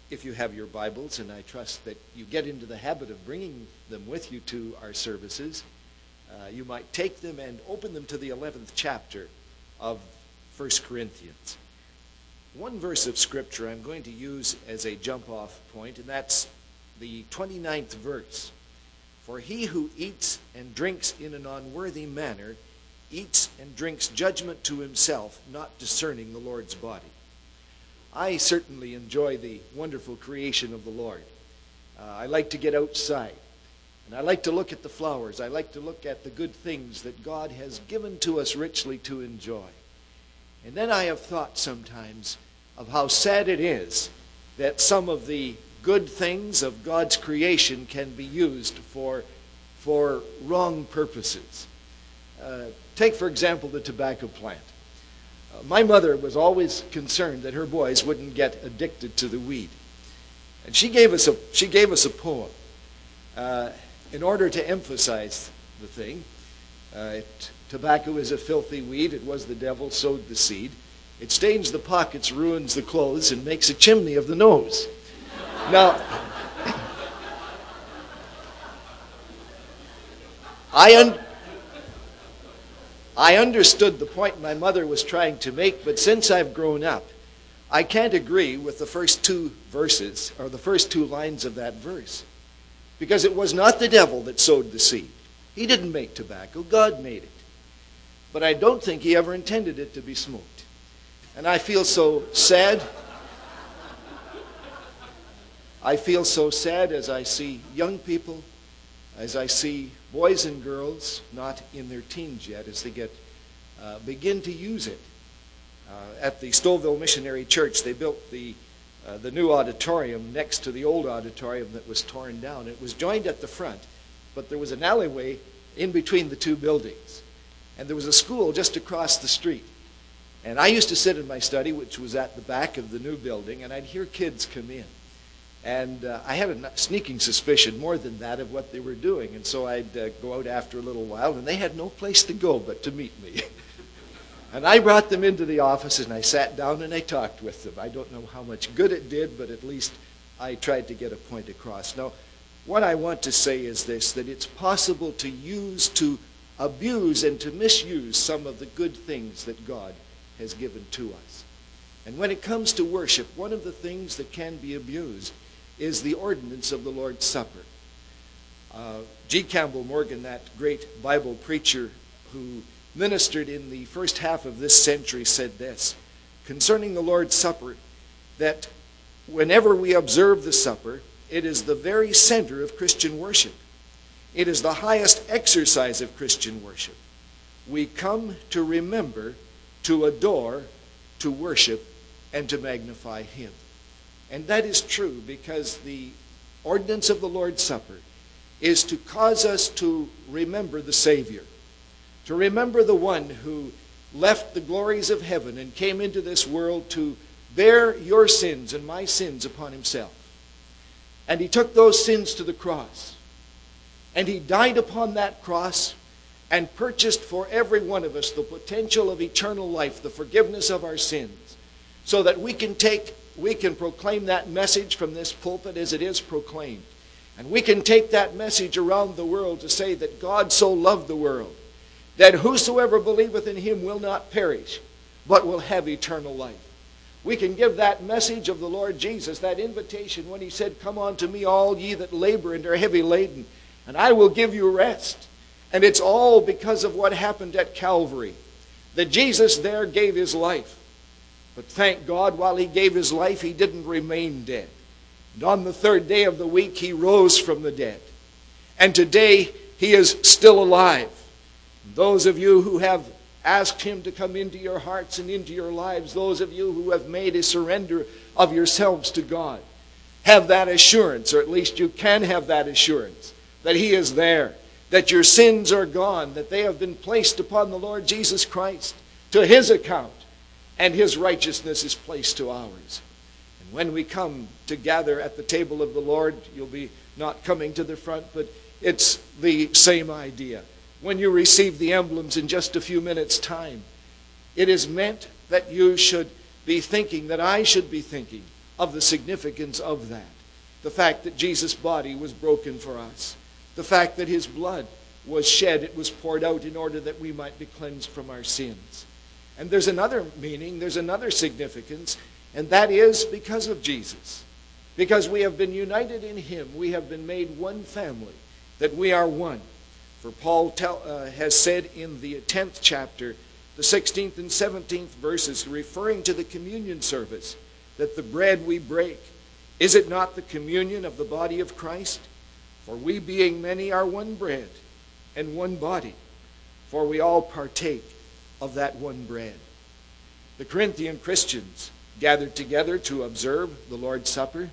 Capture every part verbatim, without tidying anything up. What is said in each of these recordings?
if you have your Bibles, and I trust that you get into the habit of bringing them with you to our services, uh, you might take them and open them to the eleventh chapter of First Corinthians. One verse of Scripture I'm going to use as a jump-off point, and that's the twenty-ninth verse. For he who eats and drinks in an unworthy manner eats and drinks judgment to himself, not discerning the Lord's body. I certainly enjoy the wonderful creation of the Lord. Uh, I like to get outside, and I like to look at the flowers. I like to look at the good things that God has given to us richly to enjoy. And then I have thought sometimes of how sad it is that some of the good things of God's creation can be used for, for wrong purposes. Uh, take, for example, the tobacco plant. Uh, my mother was always concerned that her boys wouldn't get addicted to the weed. And she gave us a, she gave us a poem uh, in order to emphasize the thing. Uh, it, tobacco is a filthy weed. It was the devil sowed the seed. It stains the pockets, ruins the clothes, and makes a chimney of the nose. Now, I, un- I understood the point my mother was trying to make, but since I've grown up, I can't agree with the first two verses, or the first two lines of that verse. Because it was not the devil that sowed the seed. He didn't make tobacco, God made it. But I don't think he ever intended it to be smoked. And I feel so sad. I feel so sad as I see young people, as I see boys and girls, not in their teens yet, as they get uh, begin to use it. Uh, at the Stouffville Missionary Church, they built the uh, the new auditorium next to the old auditorium that was torn down. It was joined at the front, but there was an alleyway in between the two buildings. And there was a school just across the street. And I used to sit in my study, which was at the back of the new building, and I'd hear kids come in. And uh, I had a sneaking suspicion, more than that, of what they were doing. And so I'd uh, go out after a little while, and they had no place to go but to meet me. And I brought them into the office, and I sat down and I talked with them. I don't know how much good it did, but at least I tried to get a point across. Now, what I want to say is this, that it's possible to use, to abuse, and to misuse some of the good things that God has given to us. And when it comes to worship, one of the things that can be abused is the ordinance of the Lord's Supper. Uh, G. Campbell Morgan, that great Bible preacher who ministered in the first half of this century, said this concerning the Lord's Supper, that whenever we observe the supper, it is the very center of Christian worship. It is the highest exercise of Christian worship. We come to remember, to adore, to worship, and to magnify Him. And that is true because the ordinance of the Lord's Supper is to cause us to remember the Savior, to remember the one who left the glories of heaven and came into this world to bear your sins and my sins upon Himself. And He took those sins to the cross. And He died upon that cross and purchased for every one of us the potential of eternal life, the forgiveness of our sins, so that we can take, we can proclaim that message from this pulpit as it is proclaimed. And we can take that message around the world to say that God so loved the world, that whosoever believeth in Him will not perish, but will have eternal life. We can give that message of the Lord Jesus, that invitation when He said, "Come unto me, all ye that labor and are heavy laden, and I will give you rest." And it's all because of what happened at Calvary, that Jesus there gave His life. But thank God, while He gave His life, He didn't remain dead. And on the third day of the week, He rose from the dead. And today, He is still alive. Those of you who have asked Him to come into your hearts and into your lives, those of you who have made a surrender of yourselves to God, have that assurance, or at least you can have that assurance, that He is there, that your sins are gone, that they have been placed upon the Lord Jesus Christ to His account, and His righteousness is placed to ours. And when we come to gather at the table of the Lord, you'll be not coming to the front, but it's the same idea. When you receive the emblems in just a few minutes' time, it is meant that you should be thinking, that I should be thinking of the significance of that. The fact that Jesus' body was broken for us. The fact that his blood was shed, it was poured out in order that we might be cleansed from our sins. And there's another meaning, there's another significance, and that is because of Jesus. Because we have been united in him, we have been made one family, that we are one. For Paul tell, uh, has said in the tenth chapter, the sixteenth and seventeenth verses, referring to the communion service, that the bread we break, is it not the communion of the body of Christ? For we being many are one bread and one body, for we all partake of that one bread. The Corinthian Christians gathered together to observe the Lord's Supper.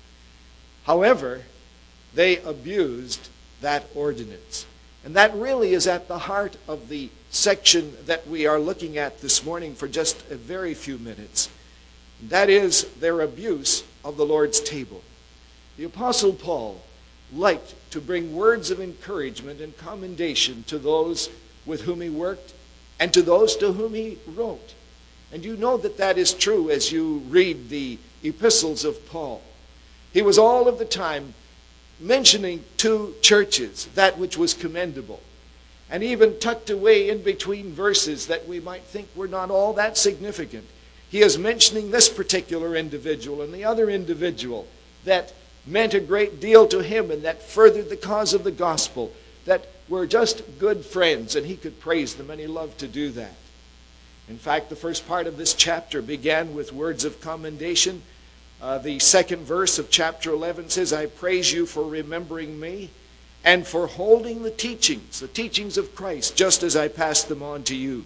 However, they abused that ordinance. And that really is at the heart of the section that we are looking at this morning for just a very few minutes. That is their abuse of the Lord's table. The Apostle Paul liked to bring words of encouragement and commendation to those with whom he worked and to those to whom he wrote. And you know that that is true as you read the epistles of Paul. He was all of the time mentioning to churches that which was commendable, and even tucked away in between verses that we might think were not all that significant. He is mentioning this particular individual and the other individual that meant a great deal to him and that furthered the cause of the gospel, that were just good friends, and he could praise them, and he loved to do that. In fact, the first part of this chapter began with words of commendation. Uh, the second verse of chapter eleven says, I praise you for remembering me and for holding the teachings, the teachings of Christ, just as I passed them on to you.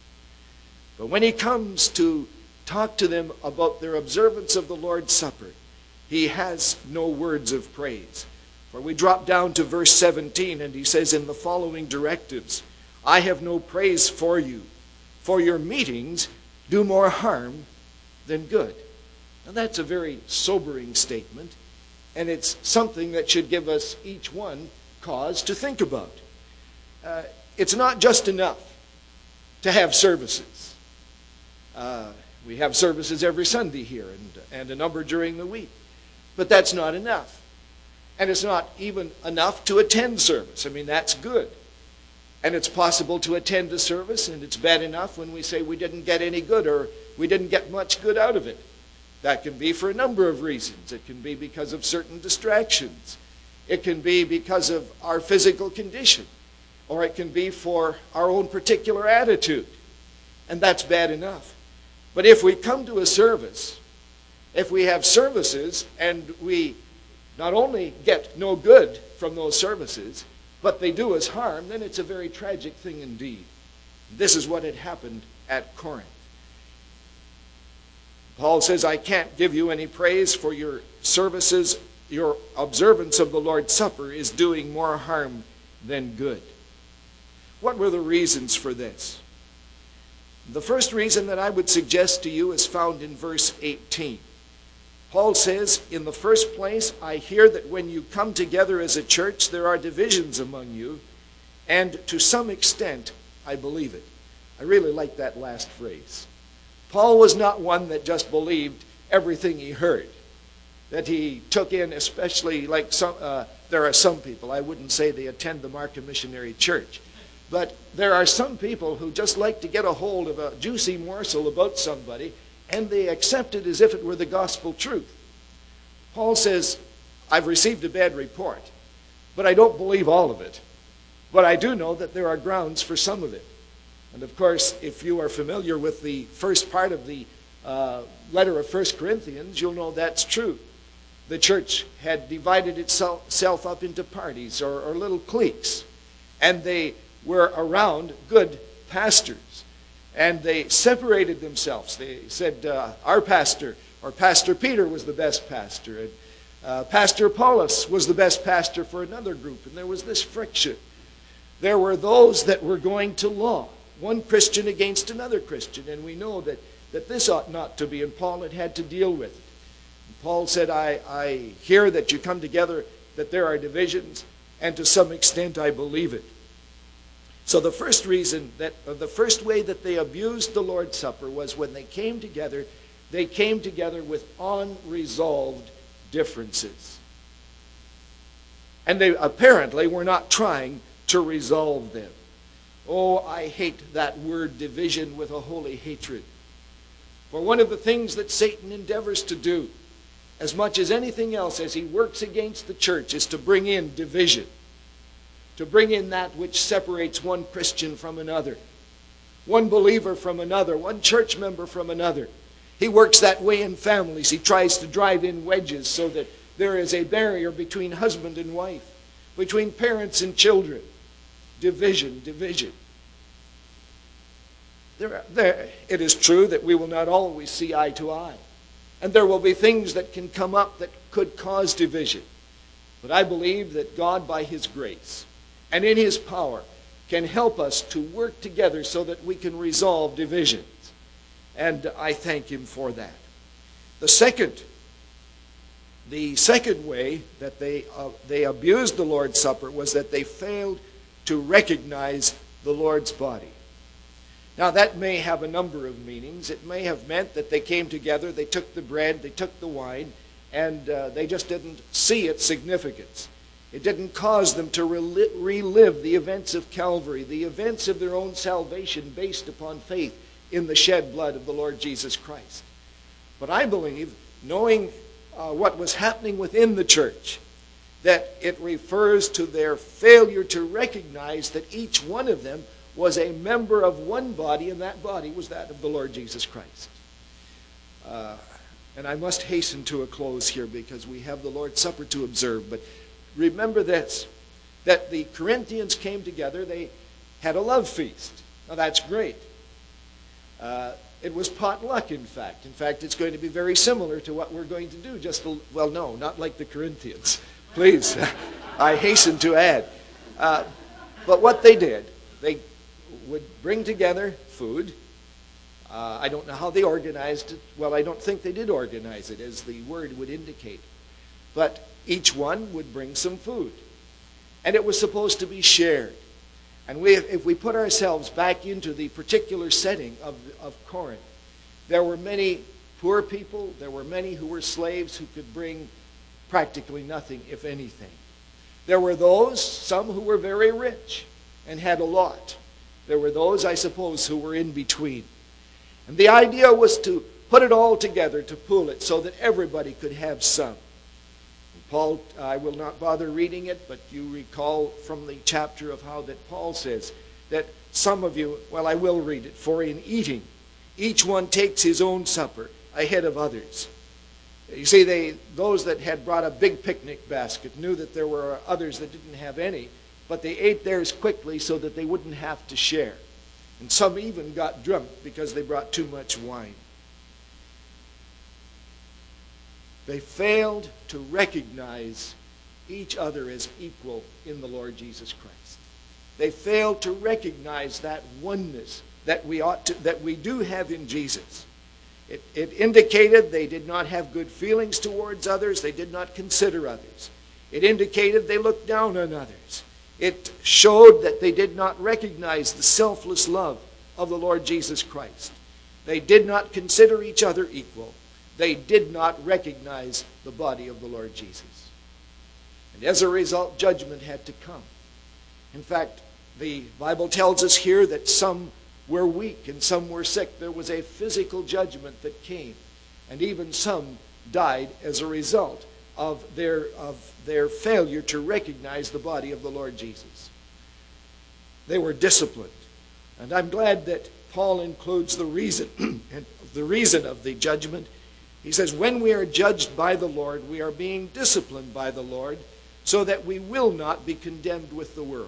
But when he comes to talk to them about their observance of the Lord's Supper, he has no words of praise. For we drop down to verse seventeen, and he says in the following directives, I have no praise for you, for your meetings do more harm than good. Now that's a very sobering statement, and it's something that should give us each one cause to think about. Uh, it's not just enough to have services. Uh, we have services every Sunday here and, and a number during the week. But that's not enough. And it's not even enough to attend service. I mean, that's good. And it's possible to attend a service, and it's bad enough when we say we didn't get any good or we didn't get much good out of it. That can be for a number of reasons. It can be because of certain distractions. It can be because of our physical condition. Or it can be for our own particular attitude. And that's bad enough. But if we come to a service, if we have services and we not only get no good from those services, but they do us harm, then it's a very tragic thing indeed. This is what had happened at Corinth. Paul says, I can't give you any praise for your services. Your observance of the Lord's Supper is doing more harm than good. What were the reasons for this? The first reason that I would suggest to you is found in verse eighteen. Paul says, in the first place, I hear that when you come together as a church, there are divisions among you, and to some extent, I believe it. I really like that last phrase. Paul was not one that just believed everything he heard, that he took in, especially like some, uh, there are some people, I wouldn't say they attend the Markham Missionary Church, but there are some people who just like to get a hold of a juicy morsel about somebody, and they accept it as if it were the gospel truth. Paul says, I've received a bad report, but I don't believe all of it. But I do know that there are grounds for some of it. And of course, if you are familiar with the first part of the uh, letter of First Corinthians, you'll know that's true. The church had divided itself up into parties or, or little cliques, and they were around good pastors. And they separated themselves. They said, uh, our pastor, or Pastor Peter was the best pastor, and uh, Pastor Apollos was the best pastor for another group, and there was this friction. There were those that were going to law, one Christian against another Christian, and we know that, that this ought not to be, and Paul had had to deal with it. And Paul said, I, I hear that you come together, that there are divisions, and to some extent I believe it. So the first reason, that, or the first way that they abused the Lord's Supper was when they came together, They came together with unresolved differences. And they apparently were not trying to resolve them. Oh, I hate that word division with a holy hatred. For one of the things that Satan endeavors to do, as much as anything else, as he works against the church, is to bring in division. To bring in that which separates one Christian from another, one believer from another, one church member from another. He works that way in families. He tries to drive in wedges so that there is a barrier between husband and wife, between parents and children. Division, division. There, there, it is true that we will not always see eye to eye. And there will be things that can come up that could cause division. But I believe that God, by His grace and in His power, can help us to work together so that we can resolve divisions. And I thank Him for that. The second, the second way that they, uh, they abused the Lord's Supper was that they failed to recognize the Lord's body. Now that may have a number of meanings. It may have meant that they came together, they took the bread, they took the wine, and uh, they just didn't see its significance. It didn't cause them to rel- relive the events of Calvary, the events of their own salvation based upon faith in the shed blood of the Lord Jesus Christ. But I believe, knowing uh, what was happening within the church, that it refers to their failure to recognize that each one of them was a member of one body, and that body was that of the Lord Jesus Christ. Uh, and I must hasten to a close here because we have the Lord's Supper to observe. But remember this, that the Corinthians came together, they had a love feast. Now that's great. Uh, it was potluck, in fact. In fact, it's going to be very similar to what we're going to do. Just a, well, no, not like the Corinthians. Please, I hasten to add. Uh, but what they did, they would bring together food. Uh, I don't know how they organized it. Well, I don't think they did organize it, as the word would indicate. But each one would bring some food. And it was supposed to be shared. And we, if we put ourselves back into the particular setting of, of Corinth, there were many poor people, there were many who were slaves who could bring practically nothing, if anything. There were those, some who were very rich and had a lot. There were those, I suppose, who were in between. And the idea was to put it all together, to pool it, so that everybody could have some. And Paul, I will not bother reading it, but you recall from the chapter of how that Paul says that some of you, well, I will read it, for in eating, each one takes his own supper ahead of others. You see, they those that had brought a big picnic basket knew that there were others that didn't have any, but they ate theirs quickly so that they wouldn't have to share. And some even got drunk because they brought too much wine. They failed to recognize each other as equal in the Lord Jesus Christ. They failed to recognize that oneness that we ought to, that we do have in Jesus. It, it indicated they did not have good feelings towards others. They did not consider others. It indicated they looked down on others. It showed that they did not recognize the selfless love of the Lord Jesus Christ. They did not consider each other equal. They did not recognize the body of the Lord Jesus. And as a result, judgment had to come. In fact, the Bible tells us here that some were weak and some were sick. There was a physical judgment that came. And even some died as a result of their, of their failure to recognize the body of the Lord Jesus. They were disciplined. And I'm glad that Paul includes the reason, and the reason of the judgment. He says, when we are judged by the Lord, we are being disciplined by the Lord, so that we will not be condemned with the world.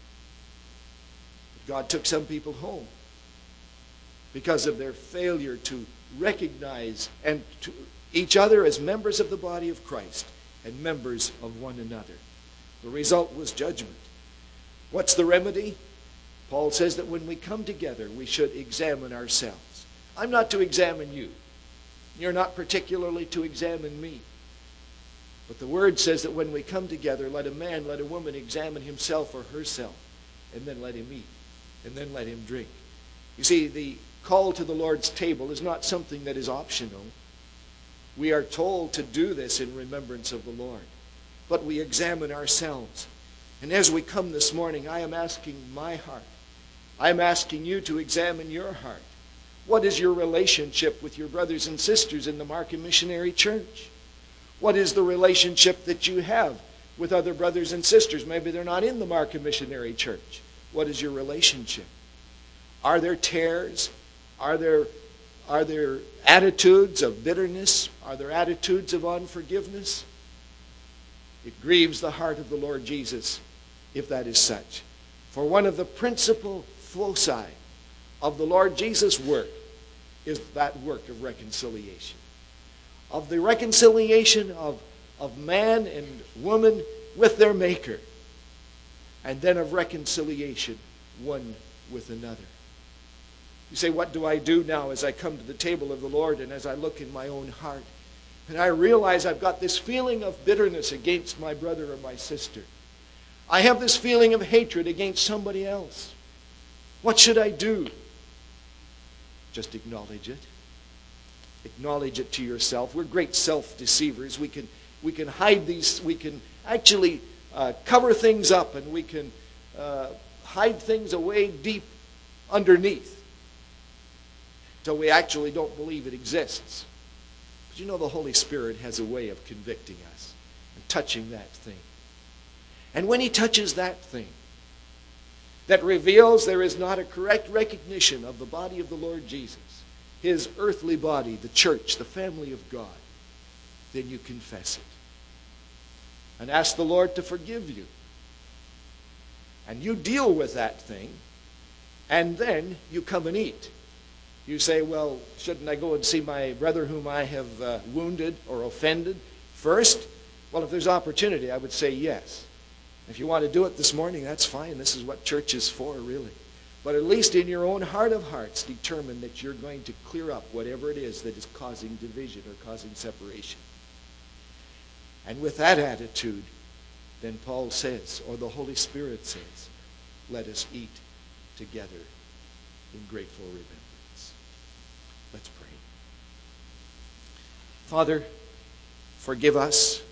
God took some people home because of their failure to recognize and to each other as members of the body of Christ and members of one another. The result was judgment. What's the remedy? Paul says that when we come together, we should examine ourselves. I'm not to examine you. You're not particularly to examine me. But the word says that when we come together, let a man, let a woman examine himself or herself, and then let him eat, and then let him drink. You see, the call to the Lord's table is not something that is optional. We are told to do this in remembrance of the Lord. But we examine ourselves. And as we come this morning, I am asking my heart. I am asking you to examine your heart. What is your relationship with your brothers and sisters in the Markham Missionary Church? What is the relationship that you have with other brothers and sisters? Maybe they're not in the Markham Missionary Church. What is your relationship? Are there tears? Are there, are there attitudes of bitterness? Are there attitudes of unforgiveness? It grieves the heart of the Lord Jesus if that is such. For one of the principal foci of the Lord Jesus' work is that work of reconciliation. Of the reconciliation of, of man and woman with their Maker. And then of reconciliation one with another. You say, what do I do now as I come to the table of the Lord and as I look in my own heart? And I realize I've got this feeling of bitterness against my brother or my sister. I have this feeling of hatred against somebody else. What should I do? Just acknowledge it. Acknowledge it to yourself. We're great self-deceivers. We can, we can hide these, we can actually uh, cover things up, and we can uh, hide things away deep underneath until we actually don't believe it exists. But you know, the Holy Spirit has a way of convicting us and touching that thing. And when He touches that thing that reveals there is not a correct recognition of the body of the Lord Jesus, His earthly body, the church, the family of God, then you confess it. And ask the Lord to forgive you. And you deal with that thing, and then you come and eat. You say, well, shouldn't I go and see my brother whom I have uh, wounded or offended first? Well, if there's opportunity, I would say yes. If you want to do it this morning, that's fine. This is what church is for, really. But at least in your own heart of hearts, determine that you're going to clear up whatever it is that is causing division or causing separation. And with that attitude, then Paul says, or the Holy Spirit says, let us eat together in grateful remembrance. Let's pray. Father, forgive us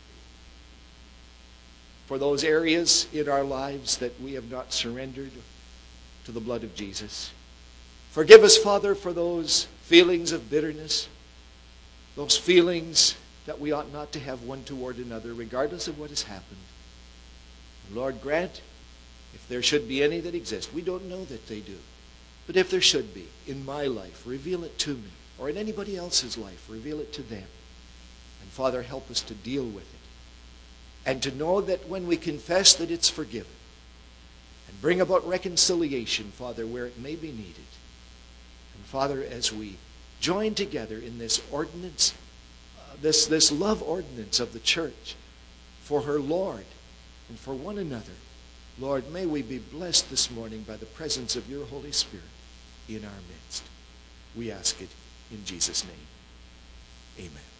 for those areas in our lives that we have not surrendered to the blood of Jesus. Forgive us, Father, for those feelings of bitterness, those feelings that we ought not to have one toward another, regardless of what has happened. Lord, grant, if there should be any that exist, we don't know that they do, but if there should be, in my life, reveal it to me, or in anybody else's life, reveal it to them. And Father, help us to deal with it, and to know that when we confess that it's forgiven, and bring about reconciliation, Father, where it may be needed. And Father, as we join together in this ordinance, uh, this, this love ordinance of the church for her Lord and for one another, Lord, may we be blessed this morning by the presence of your Holy Spirit in our midst. We ask it in Jesus' name. Amen.